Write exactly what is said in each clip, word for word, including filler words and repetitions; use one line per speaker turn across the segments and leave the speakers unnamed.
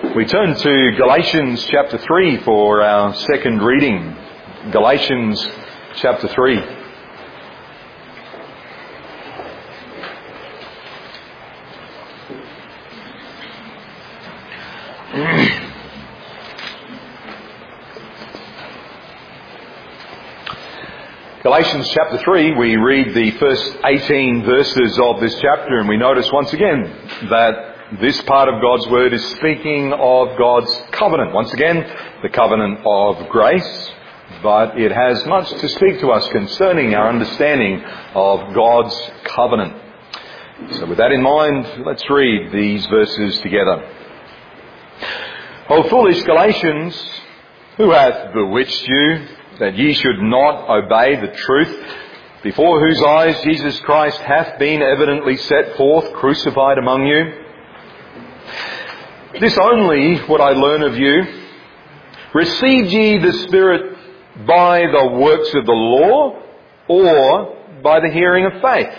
We turn to Galatians chapter three for our second reading. Galatians chapter three. Galatians chapter three, we read the first eighteen verses of this chapter, and we notice once again that this part of God's Word is speaking of God's covenant. Once again, the covenant of grace, but it has much to speak to us concerning our understanding of God's covenant. So with that in mind, let's read these verses together. O foolish Galatians, who hath bewitched you, that ye should not obey the truth, before whose eyes Jesus Christ hath been evidently set forth, crucified among you? This only would I learn of you. Received ye the Spirit by the works of the law, or by the hearing of faith?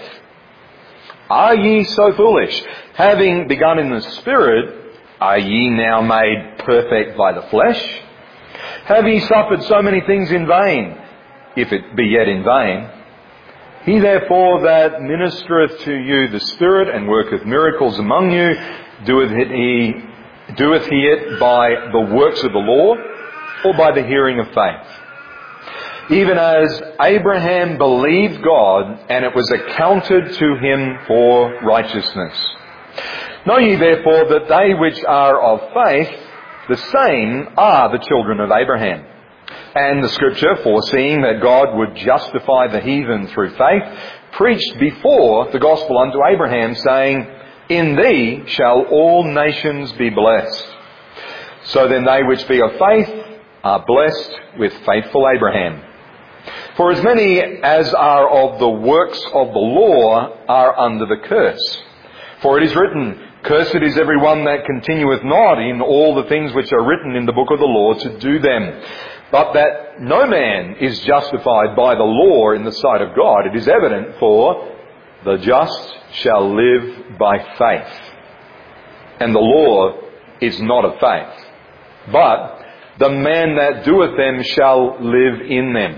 Are ye so foolish? Having begun in the Spirit, are ye now made perfect by the flesh? Have ye suffered so many things in vain, if it be yet in vain? He therefore that ministereth to you the Spirit and worketh miracles among you, doeth he, doeth he it by the works of the law, or by the hearing of faith? Even as Abraham believed God, and it was accounted to him for righteousness. Know ye therefore that they which are of faith, the same are the children of Abraham. And the Scripture, foreseeing that God would justify the heathen through faith, preached before the gospel unto Abraham, saying, In thee shall all nations be blessed. So then they which be of faith are blessed with faithful Abraham. For as many as are of the works of the law are under the curse. For it is written, Cursed is every one that continueth not in all the things which are written in the book of the law to do them. But that no man is justified by the law in the sight of God, it is evident, for the just shall live by faith. And the law is not of faith, but the man that doeth them shall live in them.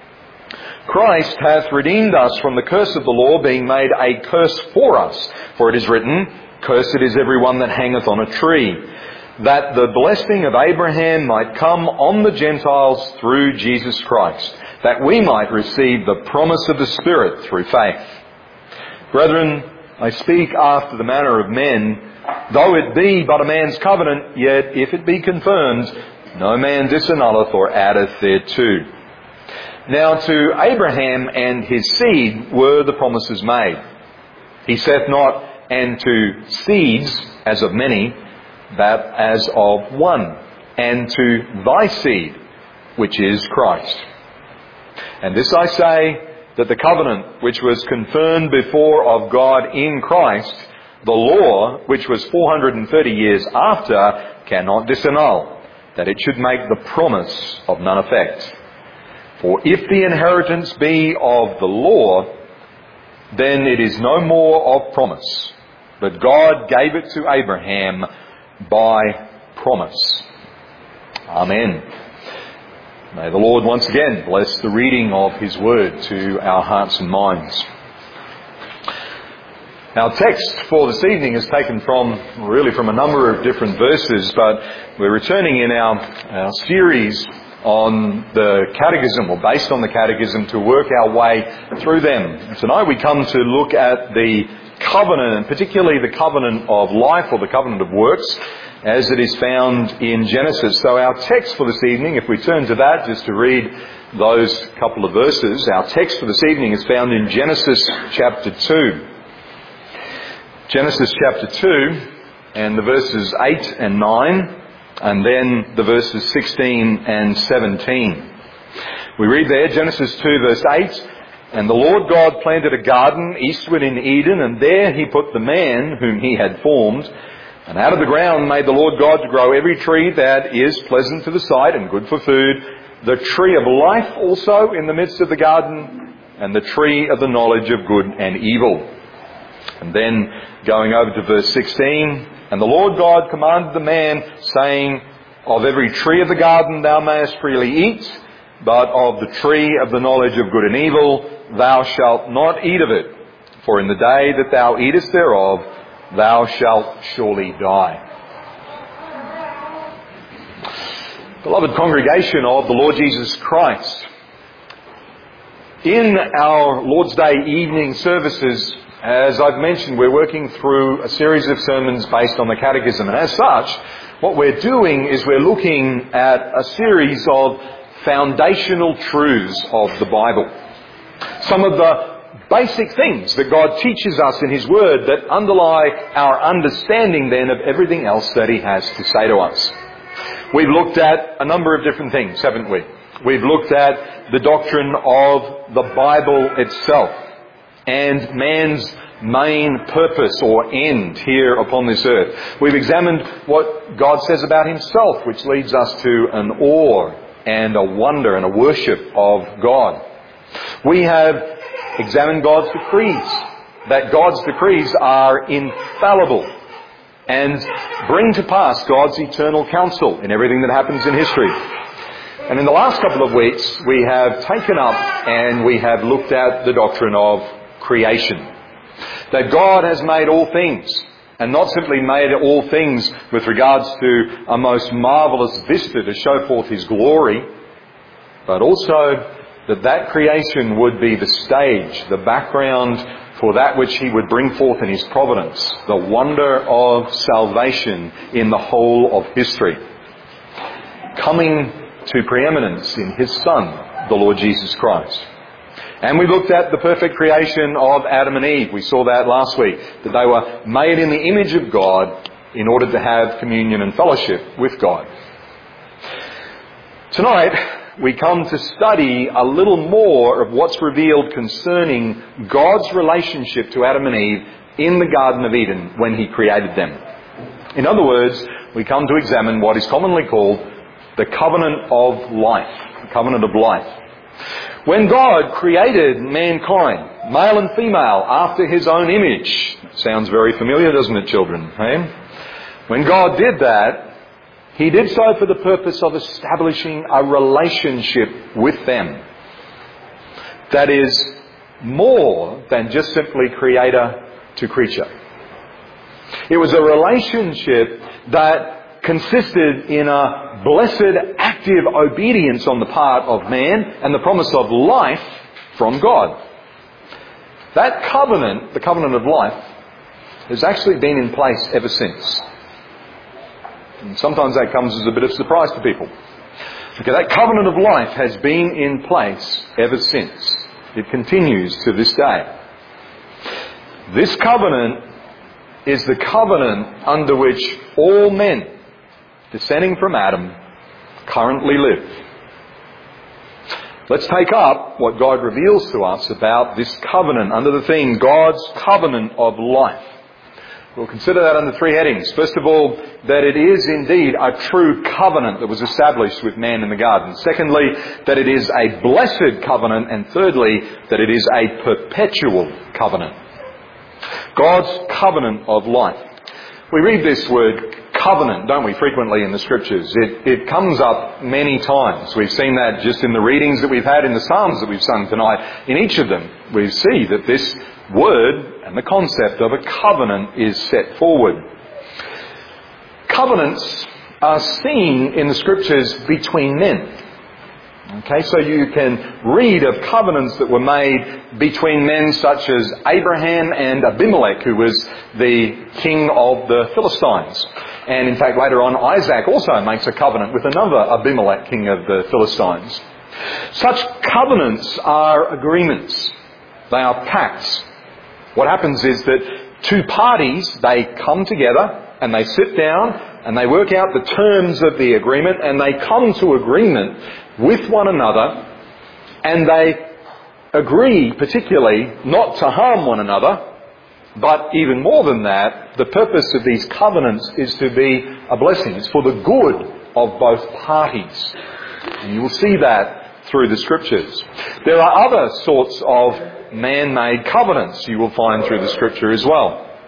Christ hath redeemed us from the curse of the law, being made a curse for us. For it is written, Cursed is every one that hangeth on a tree, that the blessing of Abraham might come on the Gentiles through Jesus Christ, that we might receive the promise of the Spirit through faith. Brethren, I speak after the manner of men, though it be but a man's covenant, yet if it be confirmed, no man disannulleth or addeth thereto. Now to Abraham and his seed were the promises made. He saith not, and to seeds as of many, but as of one, and to thy seed, which is Christ. And this I say, that the covenant which was confirmed before of God in Christ, the law, which was four hundred thirty years after, cannot disannul, that it should make the promise of none effect. For if the inheritance be of the law, then it is no more of promise, but God gave it to Abraham by promise. Amen. May the Lord once again bless the reading of His Word to our hearts and minds. Our text for this evening is taken from, really from a number of different verses, but we're returning in our, our series on the Catechism, or based on the Catechism, to work our way through them. Tonight we come to look at the covenant, and particularly the covenant of life, or the covenant of works, as it is found in Genesis. So our text for this evening, if we turn to that, just to read those couple of verses, our text for this evening is found in Genesis chapter two. Genesis chapter two, and the verses eight and nine, and then the verses sixteen and seventeen. We read there, Genesis two verse eight, And the Lord God planted a garden eastward in Eden, and there He put the man whom He had formed. And out of the ground made the Lord God to grow every tree that is pleasant to the sight and good for food, the tree of life also in the midst of the garden, and the tree of the knowledge of good and evil. And then going over to verse sixteen, And the Lord God commanded the man, saying, Of every tree of the garden thou mayest freely eat, but of the tree of the knowledge of good and evil thou shalt not eat of it. For in the day that thou eatest thereof, thou shalt surely die. Beloved congregation of the Lord Jesus Christ, in our Lord's Day evening services, as I've mentioned, we're working through a series of sermons based on the Catechism. And as such, what we're doing is we're looking at a series of foundational truths of the Bible. Some of the basic things that God teaches us in His Word that underlie our understanding then of everything else that He has to say to us. We've looked at a number of different things, haven't we? We've looked at the doctrine of the Bible itself and man's main purpose or end here upon this earth. We've examined what God says about Himself, which leads us to an awe and a wonder and a worship of God. We have examined God's decrees, that God's decrees are infallible and bring to pass God's eternal counsel in everything that happens in history. And in the last couple of weeks, we have taken up and we have looked at the doctrine of creation. That God has made all things, and not simply made all things with regards to a most marvellous vista to show forth His glory, but also that that creation would be the stage, the background for that which He would bring forth in His providence, the wonder of salvation in the whole of history, coming to preeminence in His Son, the Lord Jesus Christ. And we looked at the perfect creation of Adam and Eve. We saw that last week, that they were made in the image of God in order to have communion and fellowship with God. Tonight, we come to study a little more of what's revealed concerning God's relationship to Adam and Eve in the Garden of Eden when He created them. In other words, we come to examine what is commonly called the covenant of life. The covenant of life. When God created mankind, male and female, after His own image. Sounds very familiar, doesn't it, children? Hey? When God did that, He did so for the purpose of establishing a relationship with them. That is more than just simply creator to creature. It was a relationship that consisted in a blessed active obedience on the part of man and the promise of life from God. That covenant, the covenant of life, has actually been in place ever since. And sometimes that comes as a bit of surprise to people. Okay, that covenant of life has been in place ever since. It continues to this day. This covenant is the covenant under which all men, descending from Adam, currently live. Let's take up what God reveals to us about this covenant under the theme, God's covenant of life. We'll consider that under three headings. First of all, that it is indeed a true covenant that was established with man in the garden. Secondly, that it is a blessed covenant. And thirdly, that it is a perpetual covenant. God's covenant of life. We read this word covenant, don't we, frequently in the Scriptures. It, it comes up many times. We've seen that just in the readings that we've had in the Psalms that we've sung tonight. In each of them, we see that this word and the concept of a covenant is set forward. Covenants are seen in the Scriptures between men. Okay, so you can read of covenants that were made between men such as Abraham and Abimelech, who was the king of the Philistines. And in fact, later on, Isaac also makes a covenant with another Abimelech, king of the Philistines. Such covenants are agreements. They are pacts. What happens is that two parties, they come together and they sit down and they work out the terms of the agreement and they come to agreement with one another, and they agree particularly not to harm one another, but even more than that, the purpose of these covenants is to be a blessing. It's for the good of both parties. And you will see that through the Scriptures. There are other sorts of man-made covenants you will find through the Scripture as well.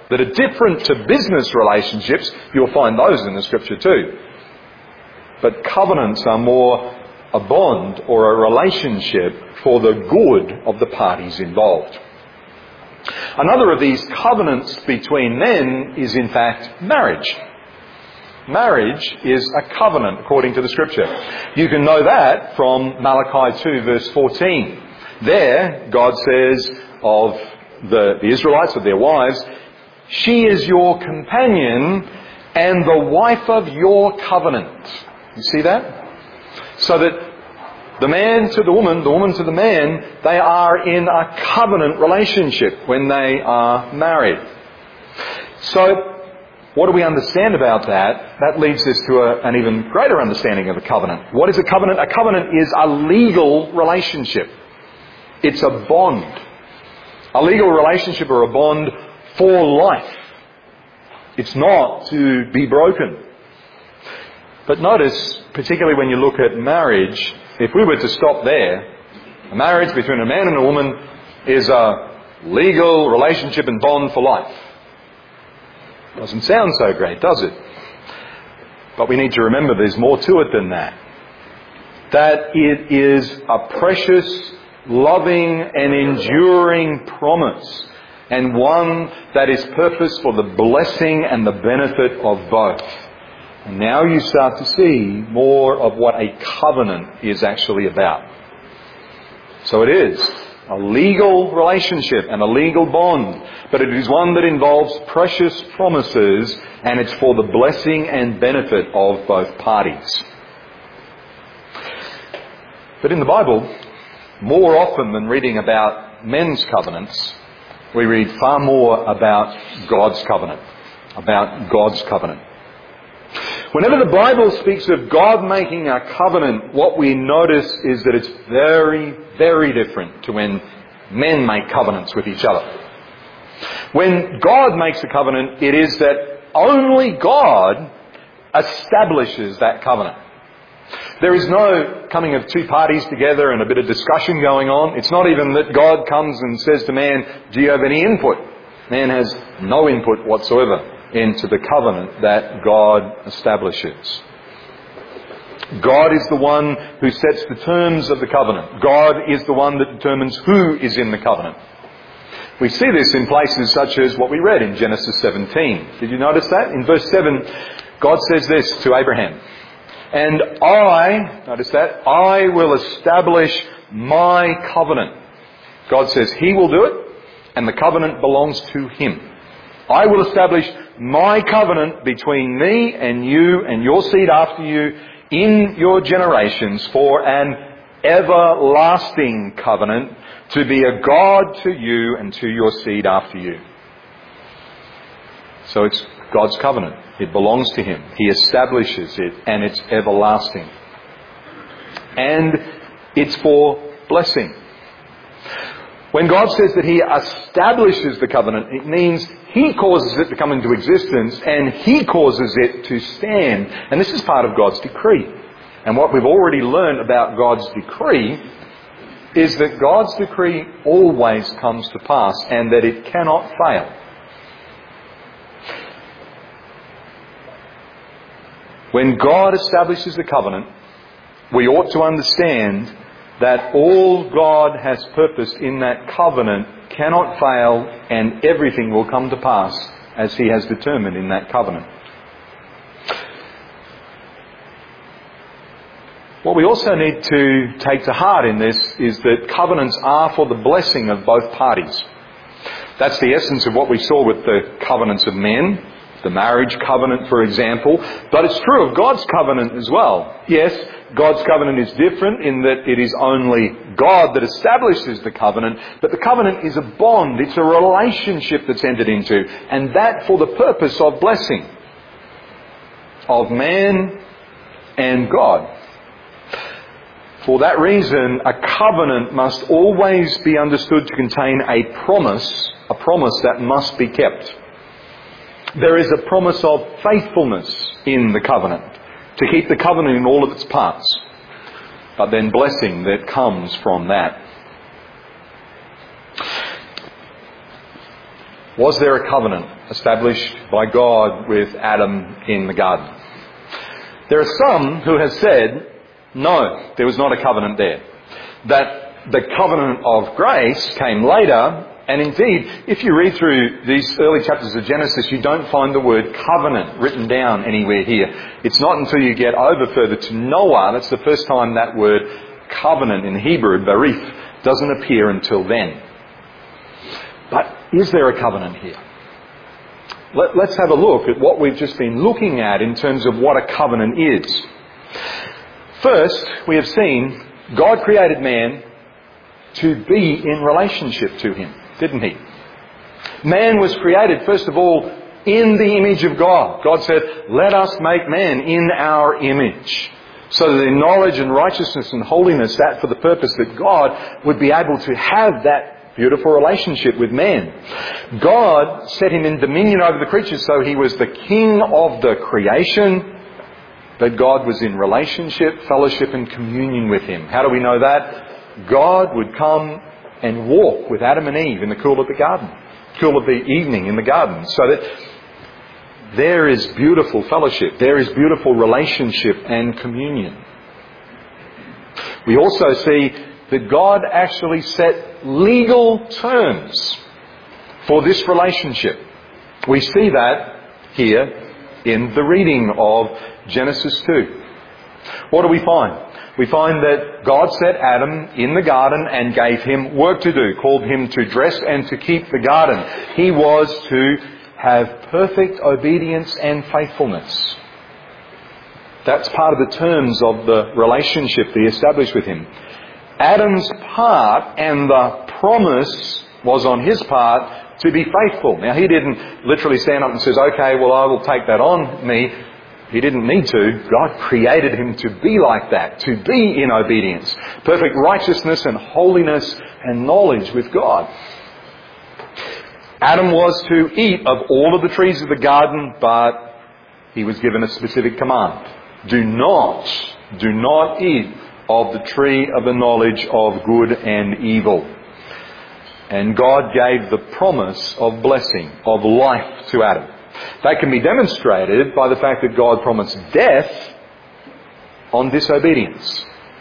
that are different to business relationships. You'll find those in the Scripture too. But covenants are more a bond or a relationship for the good of the parties involved. Another of these covenants between men is in fact marriage. Marriage is a covenant according to the Scripture. You can know that from Malachi two verse fourteen. There, God says of the, the Israelites, of their wives, "She is your companion and the wife of your covenant." You see that? So that the man to the woman, the woman to the man, they are in a covenant relationship when they are married. So, what do we understand about that? That leads us to a, an even greater understanding of a covenant. What is a covenant? A covenant is a legal relationship. It's a bond. A legal relationship or a bond for life. It's not to be broken. But notice, particularly when you look at marriage, if we were to stop there, a marriage between a man and a woman is a legal relationship and bond for life. Doesn't sound so great, does it? But we need to remember there's more to it than that. That it is a precious, loving and enduring promise, and one that is purposed for the blessing and the benefit of both. And now you start to see more of what a covenant is actually about. So it is a legal relationship and a legal bond, but it is one that involves precious promises, and it's for the blessing and benefit of both parties. But in the Bible, more often than reading about men's covenants, we read far more about God's covenant. About God's covenant. Whenever the Bible speaks of God making a covenant, what we notice is that it's very, very different to when men make covenants with each other. When God makes a covenant, it is that only God establishes that covenant. There is no coming of two parties together and a bit of discussion going on. It's not even that God comes and says to man, "Do you have any input?" Man has no input whatsoever into the covenant that God establishes. God is the one who sets the terms of the covenant. God is the one that determines who is in the covenant. We see this in places such as what we read in Genesis seventeen. Did you notice that? In verse seven, God says this to Abraham. "And I," notice that, "I will establish my covenant." God says He will do it, and the covenant belongs to Him. "I will establish my covenant between me and you and your seed after you in your generations for an everlasting covenant, to be a God to you and to your seed after you." So it's God's covenant. It belongs to Him. He establishes it, and it's everlasting. And it's for blessing. When God says that He establishes the covenant, it means He causes it to come into existence and He causes it to stand. And this is part of God's decree. And what we've already learned about God's decree is that God's decree always comes to pass and that it cannot fail. When God establishes the covenant, we ought to understand that all God has purposed in that covenant cannot fail, and everything will come to pass as He has determined in that covenant. What we also need to take to heart in this is that covenants are for the blessing of both parties. That's the essence of what we saw with the covenants of men, the marriage covenant, for example. But it's true of God's covenant as well. Yes, God's covenant is different in that it is only God that establishes the covenant, but the covenant is a bond, it's a relationship that's entered into, and that for the purpose of blessing of man and God. For that reason, a covenant must always be understood to contain a promise, a promise that must be kept. There is a promise of faithfulness in the covenant, to keep the covenant in all of its parts, but then blessing that comes from that. Was there a covenant established by God with Adam in the garden? There are some who have said, no, there was not a covenant there. That the covenant of grace came later, and indeed, if you read through these early chapters of Genesis, you don't find the word covenant written down anywhere here. It's not until you get over further to Noah, that's the first time that word covenant in Hebrew, barith, doesn't appear until then. But is there a covenant here? Let, let's have a look at what we've just been looking at in terms of what a covenant is. First, we have seen God created man to be in relationship to him, didn't he? Man was created, first of all, in the image of God. God said, let us make man in our image. So that in knowledge and righteousness and holiness, that for the purpose that God would be able to have that beautiful relationship with man. God set him in dominion over the creatures, so he was the king of the creation, but God was in relationship, fellowship and communion with him. How do we know that? God would come and walk with Adam and Eve in the cool of the garden, cool of the evening in the garden, so that there is beautiful fellowship, there is beautiful relationship and communion. We also see that God actually set legal terms for this relationship. We see that here in the reading of Genesis two. What do we find? We find that God set Adam in the garden and gave him work to do, called him to dress and to keep the garden. He was to have perfect obedience and faithfulness. That's part of the terms of the relationship that he established with him. Adam's part and the promise was on his part to be faithful. Now, he didn't literally stand up and says, okay, well, I will take that on me. He didn't need to. God created him to be like that, to be in obedience, perfect righteousness and holiness and knowledge with God. Adam was to eat of all of the trees of the garden, but he was given a specific command. Do not, do not eat of the tree of the knowledge of good and evil. And God gave the promise of blessing, of life to Adam. That can be demonstrated by the fact that God promised death on disobedience.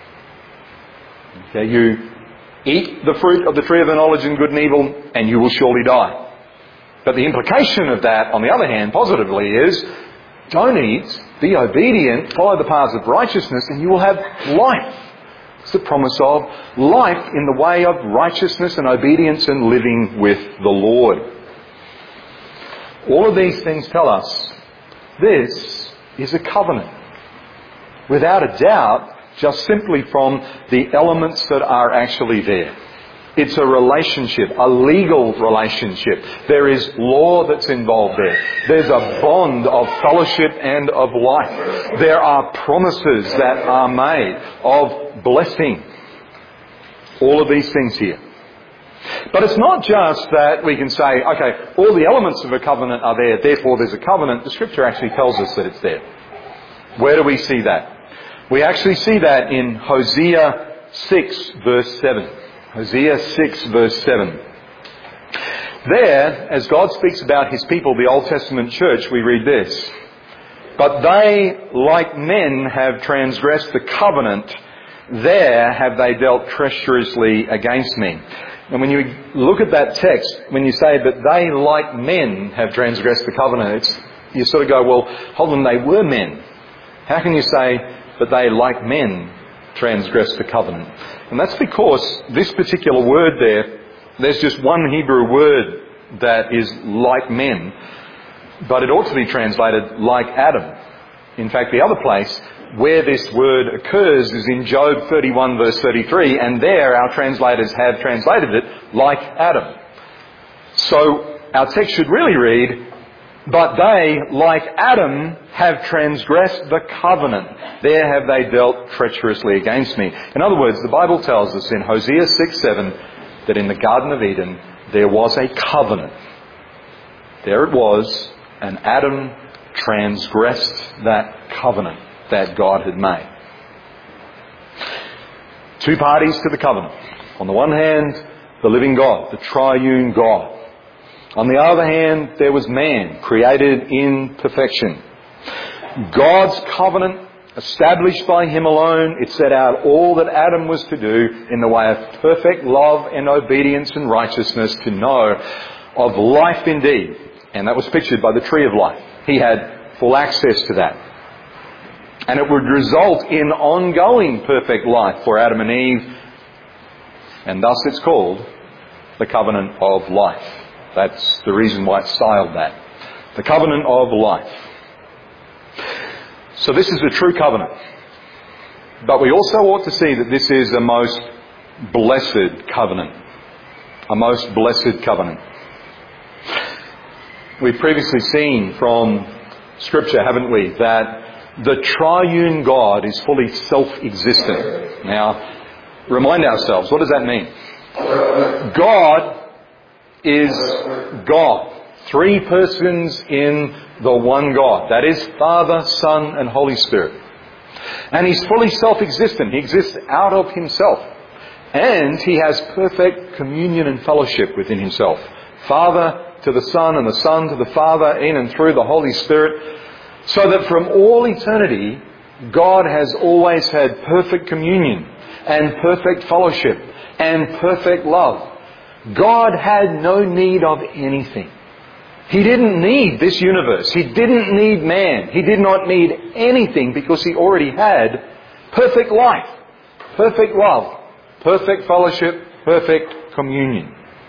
Okay, you eat the fruit of the tree of the knowledge of good and evil and you will surely die. But the implication of that, on the other hand, positively is, don't eat, be obedient, follow the paths of righteousness, and you will have life. It's the promise of life in the way of righteousness and obedience and living with the Lord. All of these things tell us this is a covenant. Without a doubt, just simply from the elements that are actually there. It's a relationship, a legal relationship. There is law that's involved there. There's a bond of fellowship and of life. There are promises that are made of blessing. All of these things here. But it's not just that we can say, okay, all the elements of a covenant are there, therefore there's a covenant. The Scripture actually tells us that it's there. Where do we see that? We actually see that in Hosea six verse seven. Hosea six verse seven. There, as God speaks about His people, the Old Testament church, we read this. But they, like men, have transgressed the covenant. There have they dealt treacherously against me. And when you look at that text, when you say that they, like men, have transgressed the covenant, it's, you sort of go, well, hold on, they were men. How can you say that they, like men, transgressed the covenant? And that's because this particular word there, there's just one Hebrew word that is like men, but it ought to be translated like Adam. In fact, the other place where this word occurs is in Job thirty-one verse thirty-three, and there our translators have translated it like Adam. So our text should really read, but they, like Adam, have transgressed the covenant. There have they dealt treacherously against me. In other words, the Bible tells us in Hosea six seven that in the Garden of Eden there was a covenant. There it was, and Adam transgressed that covenant that God had made. Two parties to the covenant. On the one hand, the living God, the triune God. On the other hand, there was man, created in perfection. God's covenant, established by Him alone, it set out all that Adam was to do in the way of perfect love and obedience and righteousness, to know of life indeed. And that was pictured by the tree of life. He had full access to that. And it would result in ongoing perfect life for Adam and Eve. And thus it's called the covenant of life. That's the reason why it's styled that. The covenant of life. So this is a true covenant. But we also ought to see that this is a most blessed covenant. A most blessed covenant. We've previously seen from Scripture, haven't we, that the triune God is fully self-existent. Now, remind ourselves, what does that mean? God is God. Three persons in the one God. That is Father, Son, and Holy Spirit. And He's fully self-existent. He exists out of Himself. And He has perfect communion and fellowship within Himself. Father to the Son, and the Son to the Father, in and through the Holy Spirit. So that from all eternity, God has always had perfect communion and perfect fellowship and perfect love. God had no need of anything. He didn't need this universe. He didn't need man. He did not need anything because He already had perfect life, perfect love, perfect fellowship, perfect communion.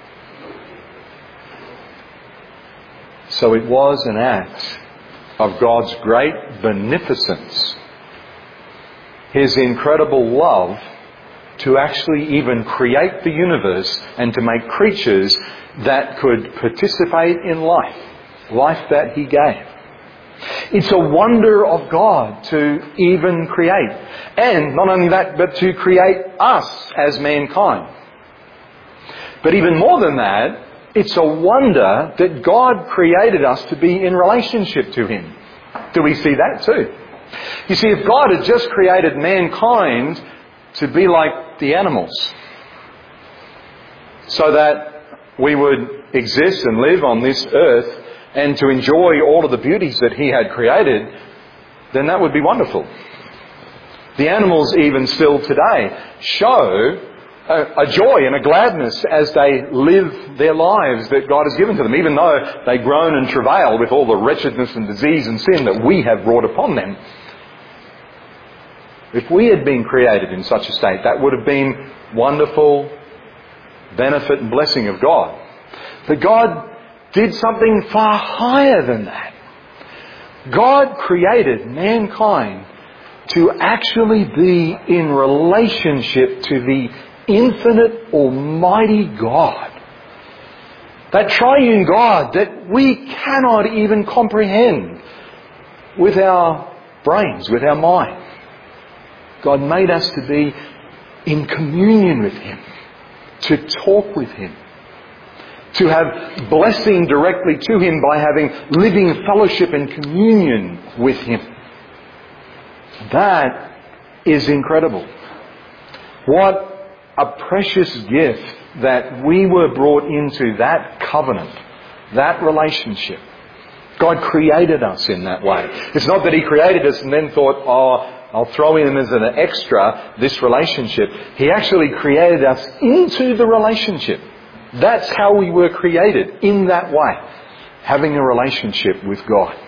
So it was an act of God's great beneficence, His incredible love, to actually even create the universe and to make creatures that could participate in life, life that He gave. It's a wonder of God to even create. And not only that, but to create us as mankind. But even more than that, it's a wonder that God created us to be in relationship to Him. Do we see that too? You see, if God had just created mankind to be like the animals, so that we would exist and live on this earth and to enjoy all of the beauties that He had created, then that would be wonderful. The animals even still today show a, a joy and a gladness as they live their lives that God has given to them, even though they groan and travail with all the wretchedness and disease and sin that we have brought upon them. If we had been created in such a state, that would have been wonderful benefit and blessing of God. But God did something far higher than that. God created mankind to actually be in relationship to the infinite, almighty God. That triune God that we cannot even comprehend with our brains, with our mind. God made us to be in communion with Him, to talk with Him, to have blessing directly to Him by having living fellowship and communion with Him. That is incredible. What a precious gift that we were brought into that covenant, that relationship. God created us in that way. It's not that He created us and then thought, oh, I'll throw in as an extra this relationship. He actually created us into the relationship. That's how we were created, in that way, having a relationship with God.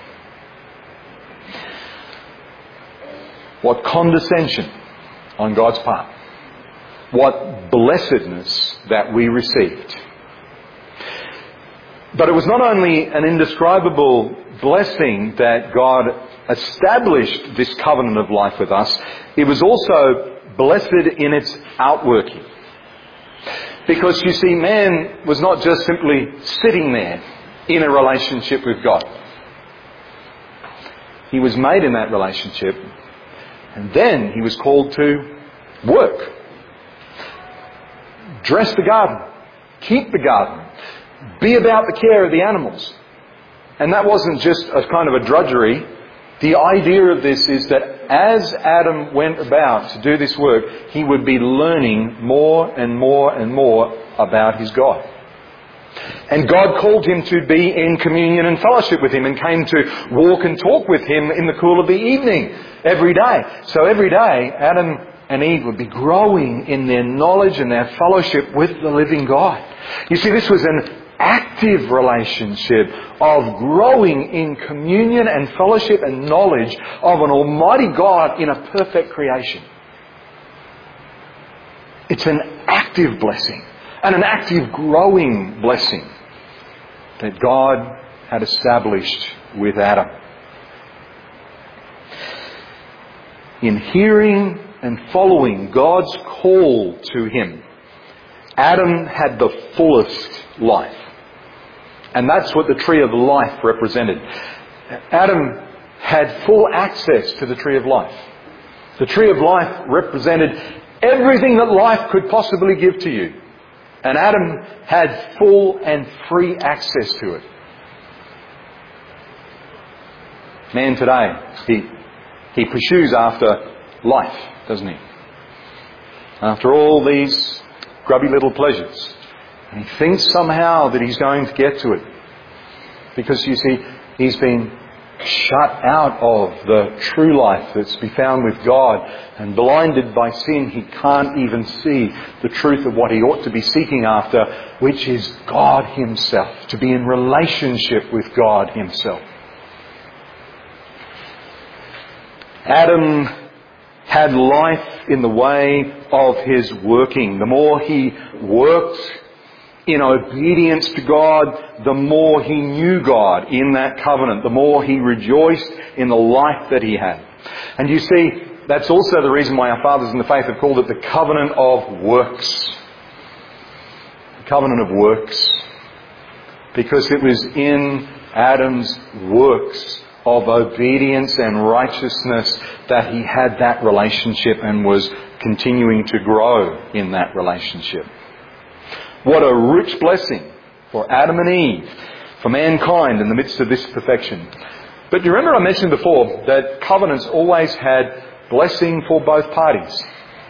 What condescension on God's part. What blessedness that we received. But it was not only an indescribable blessing that God established this covenant of life with us, it was also blessed in its outworking. Because you see, man was not just simply sitting there in a relationship with God. He was made in that relationship, and then he was called to work. Dress the garden. Keep the garden. Be about the care of the animals. And that wasn't just a kind of a drudgery. The idea of this is that as Adam went about to do this work, he would be learning more and more and more about his God. And God called him to be in communion and fellowship with him, and came to walk and talk with him in the cool of the evening every day. So every day, Adam and Eve would be growing in their knowledge and their fellowship with the living God. You see, this was an active relationship of growing in communion and fellowship and knowledge of an almighty God in a perfect creation. It's an active blessing, and an active growing blessing that God had established with Adam. In hearing and following God's call to him, Adam had the fullest life. And that's what the tree of life represented. Adam had full access to the tree of life. The tree of life represented everything that life could possibly give to you. And Adam had full and free access to it. Man today, he, he pursues after life, doesn't he? After all these grubby little pleasures. And he thinks somehow that he's going to get to it. Because you see, he's been shut out of the true life that's to be found with God, and blinded by sin, he can't even see the truth of what he ought to be seeking after, which is God himself, to be in relationship with God himself. Adam had life in the way of his working. The more he worked in obedience to God, the more he knew God in that covenant, the more he rejoiced in the life that he had. And you see, that's also the reason why our fathers in the faith have called it the covenant of works. The covenant of works. Because it was in Adam's works of obedience and righteousness that he had that relationship and was continuing to grow in that relationship. What a rich blessing for Adam and Eve, for mankind in the midst of this perfection. But you remember I mentioned before that covenants always had blessing for both parties.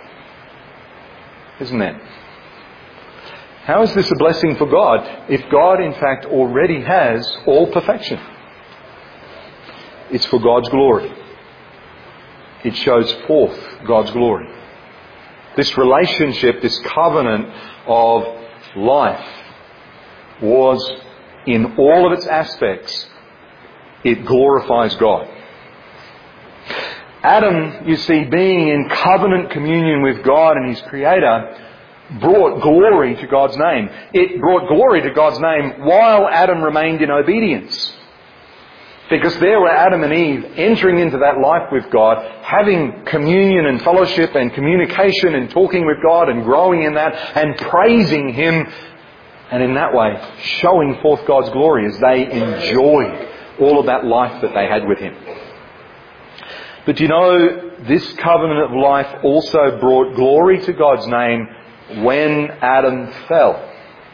Isn't it? How is this a blessing for God if God in fact already has all perfection? It's for God's glory. It shows forth God's glory. This relationship, this covenant of life was, in all of its aspects, it glorifies God. Adam, you see, being in covenant communion with God and his Creator, brought glory to God's name. It brought glory to God's name while Adam remained in obedience. Because there were Adam and Eve entering into that life with God, having communion and fellowship and communication and talking with God and growing in that and praising Him. And in that way, showing forth God's glory as they enjoyed all of that life that they had with Him. But you know, this covenant of life also brought glory to God's name when Adam fell.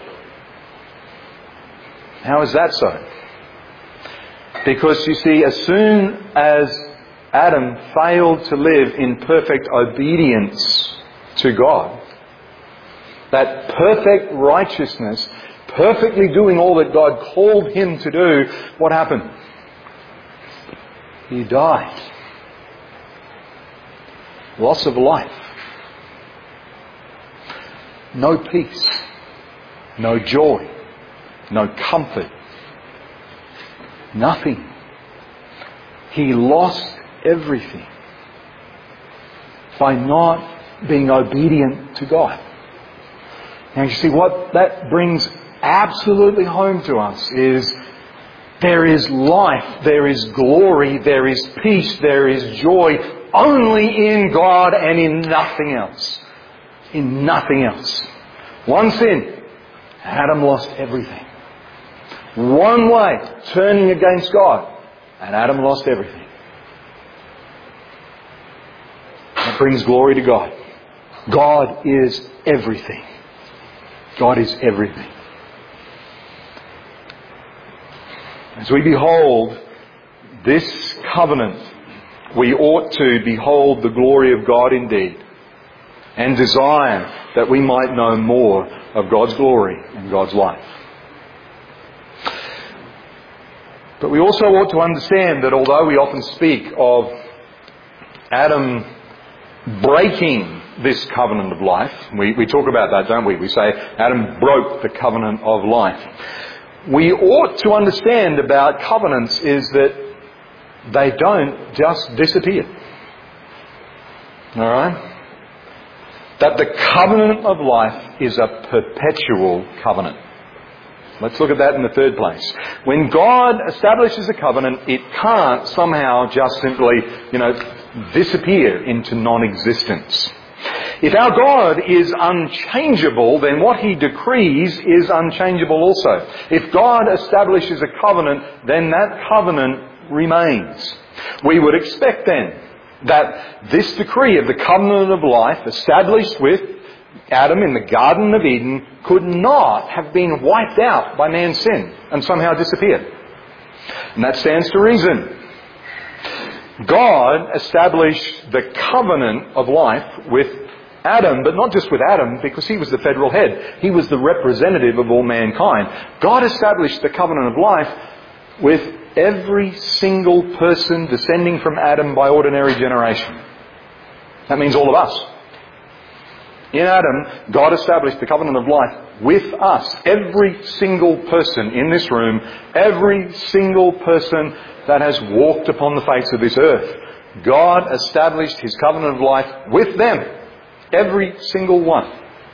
How is that so? Because you see, as soon as Adam failed to live in perfect obedience to God, that perfect righteousness, perfectly doing all that God called him to do, what happened? He died. Loss of life. No peace. No joy. No comfort. Nothing. He lost everything by not being obedient to God. Now you see, what that brings absolutely home to us is there is life, there is glory, there is peace, there is joy only in God and in nothing else. In nothing else. One sin, Adam lost everything. One way, turning against God, and Adam lost everything. That brings glory to God. God is everything. God is everything. As we behold this covenant, we ought to behold the glory of God indeed, and desire that we might know more of God's glory and God's life. But we also ought to understand that although we often speak of Adam breaking this covenant of life, we, we talk about that, don't we? We say Adam broke the covenant of life. We ought to understand about covenants is that they don't just disappear. Alright? That the covenant of life is a perpetual covenant. Let's look at that in the third place. When God establishes a covenant, it can't somehow just simply, you know, disappear into non-existence. If our God is unchangeable, then what He decrees is unchangeable also. If God establishes a covenant, then that covenant remains. We would expect then that this decree of the covenant of life established with Adam in the Garden of Eden could not have been wiped out by man's sin and somehow disappeared. And that stands to reason. God established the covenant of life with Adam, but not just with Adam, because he was the federal head. He was the representative of all mankind. God established the covenant of life with every single person descending from Adam by ordinary generation. That means all of us. In Adam, God established the covenant of life with us. Every single person in this room, every single person that has walked upon the face of this earth, God established His covenant of life with them. Every single one.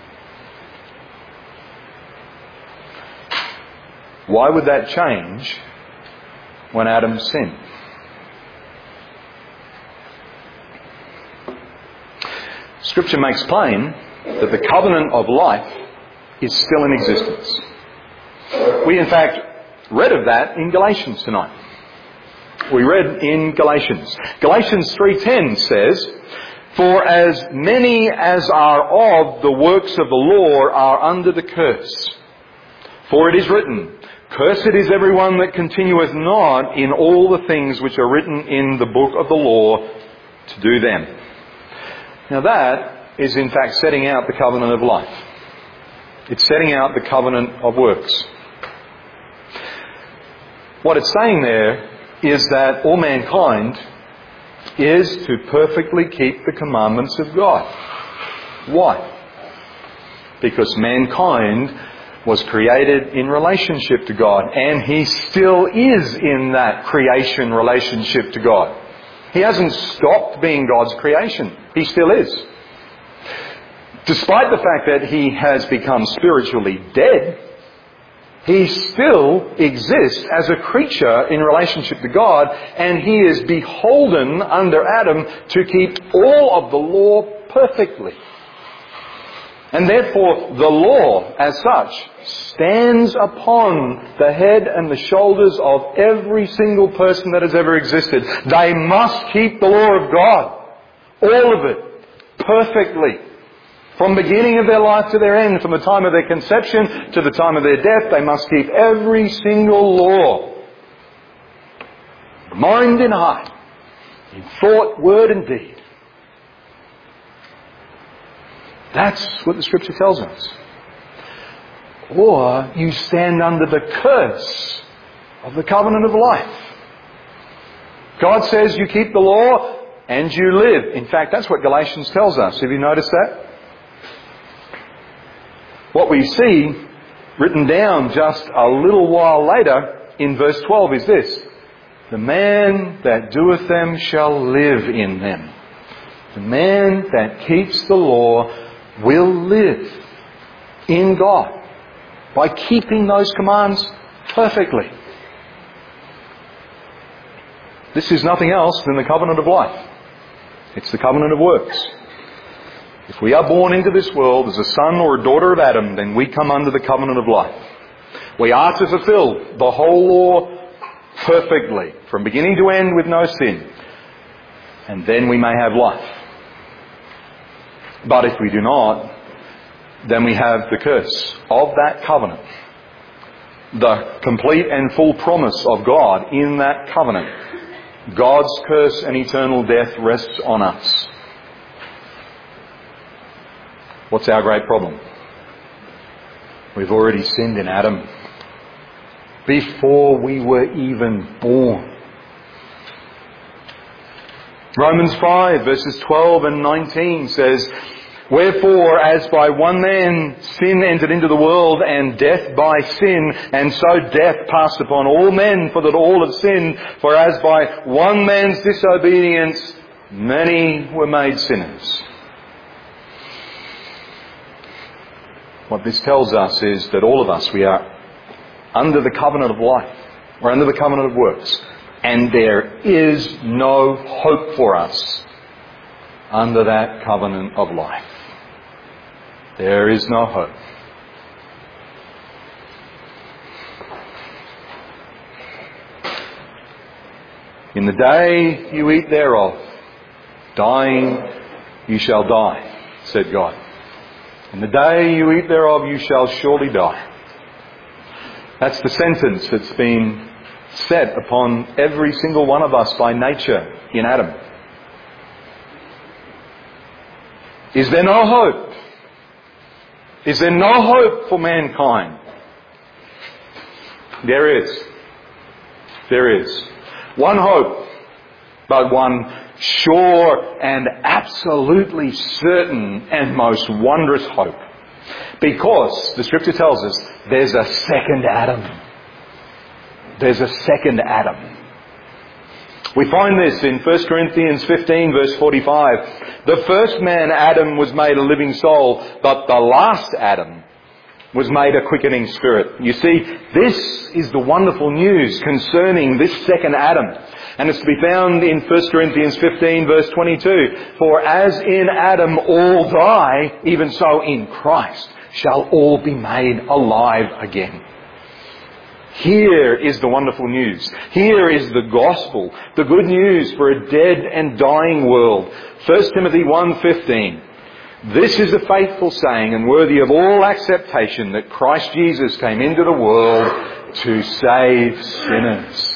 Why would that change when Adam sinned? Scripture makes plain that the covenant of life is still in existence. We in fact read of that in Galatians tonight. We read in Galatians. Galatians three ten says, "For as many as are of the works of the law are under the curse. For it is written, Cursed is everyone that continueth not in all the things which are written in the book of the law to do them." Now that is in fact setting out the covenant of life. It's setting out the covenant of works. What it's saying there is that all mankind is to perfectly keep the commandments of God. Why? Because mankind was created in relationship to God, and he still is in that creation relationship to God. He hasn't stopped being God's creation. He still is. Despite the fact that he has become spiritually dead, he still exists as a creature in relationship to God, and he is beholden under Adam to keep all of the law perfectly. And therefore, the law, as such, stands upon the head and the shoulders of every single person that has ever existed. They must keep the law of God. All of it. Perfectly. From the beginning of their life to their end, from the time of their conception to the time of their death, they must keep every single law. Mind and heart. In thought, word and deed. That's what the Scripture tells us. Or you stand under the curse of the covenant of life. God says you keep the law and you live. In fact, that's what Galatians tells us. Have you noticed that? What we see written down just a little while later in verse twelve is this: "The man that doeth them shall live in them." The man that keeps the law will live in God by keeping those commands perfectly. This is nothing else than the covenant of life. It's the covenant of works. If we are born into this world as a son or a daughter of Adam, then we come under the covenant of life. We are to fulfill the whole law perfectly, from beginning to end with no sin. And then we may have life. But if we do not, then we have the curse of that covenant. The complete and full promise of God in that covenant. God's curse and eternal death rests on us. What's our great problem? We've already sinned in Adam. before we were even born. Romans five verses twelve and nineteen says, "Wherefore, as by one man sin entered into the world, and death by sin, and so death passed upon all men, for that all have sinned. For as by one man's disobedience many were made sinners." What this tells us is that all of us, we are under the covenant of life. We're under the covenant of works. And there is no hope for us under that covenant of life. There is no hope. In the day you eat thereof, dying you shall die, said God. In the day you eat thereof, you shall surely die. That's the sentence that's been set upon every single one of us by nature in Adam. Is there no hope? Is there no hope for mankind? There is. There is. One hope, but one sure and absolutely certain and most wondrous hope. Because the Scripture tells us there's a second Adam. There's a second Adam. We find this in First Corinthians fifteen verse forty-five. The first man, Adam, was made a living soul, but the last Adam was made a quickening spirit. You see, this is the wonderful news concerning this second Adam. And it's to be found in First Corinthians fifteen verse twenty-two. For as in Adam all die, even so in Christ shall all be made alive again. Here is the wonderful news. Here is the gospel, the good news for a dead and dying world. First Timothy one fifteen. This is a faithful saying and worthy of all acceptation, that Christ Jesus came into the world to save sinners.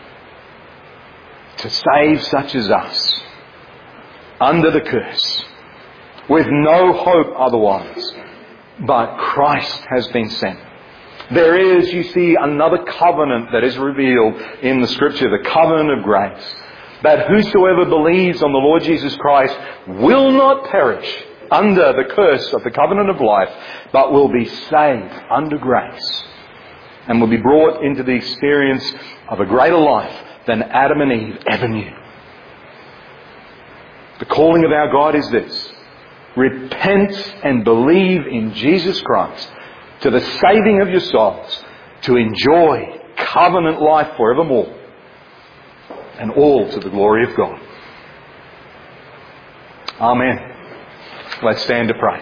To save such as us, under the curse, with no hope otherwise. But Christ has been sent. There is, you see, another covenant that is revealed in the Scripture, the covenant of grace. That whosoever believes on the Lord Jesus Christ will not perish under the curse of the covenant of life, but will be saved under grace, and will be brought into the experience of a greater life than Adam and Eve ever knew. The calling of our God is this: repent and believe in Jesus Christ to the saving of your souls, to enjoy covenant life forevermore, and all to the glory of God. Amen. Let's stand to pray.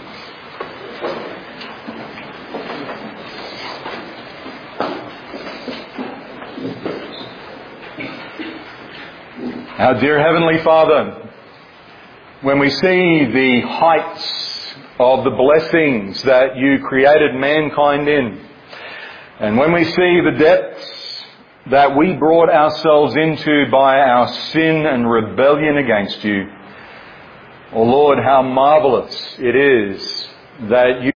Our dear Heavenly Father, when we see the heights of the blessings that you created mankind in, and when we see the depths that we brought ourselves into by our sin and rebellion against you, oh Lord, how marvellous it is that you